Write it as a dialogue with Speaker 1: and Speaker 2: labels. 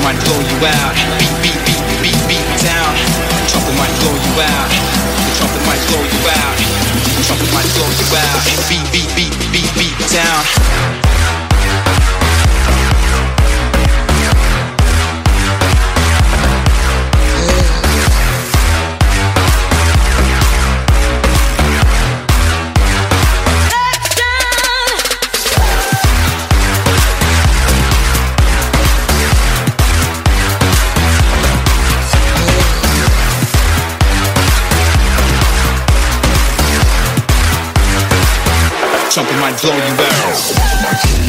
Speaker 1: might blow you out. Beat, beat, beat, beat, beat down. The trumpet might blow you out. The trumpet might blow you out. The trumpet might blow you out. Beat, beat, beat, beat, beat down. Trumpet might blow you out.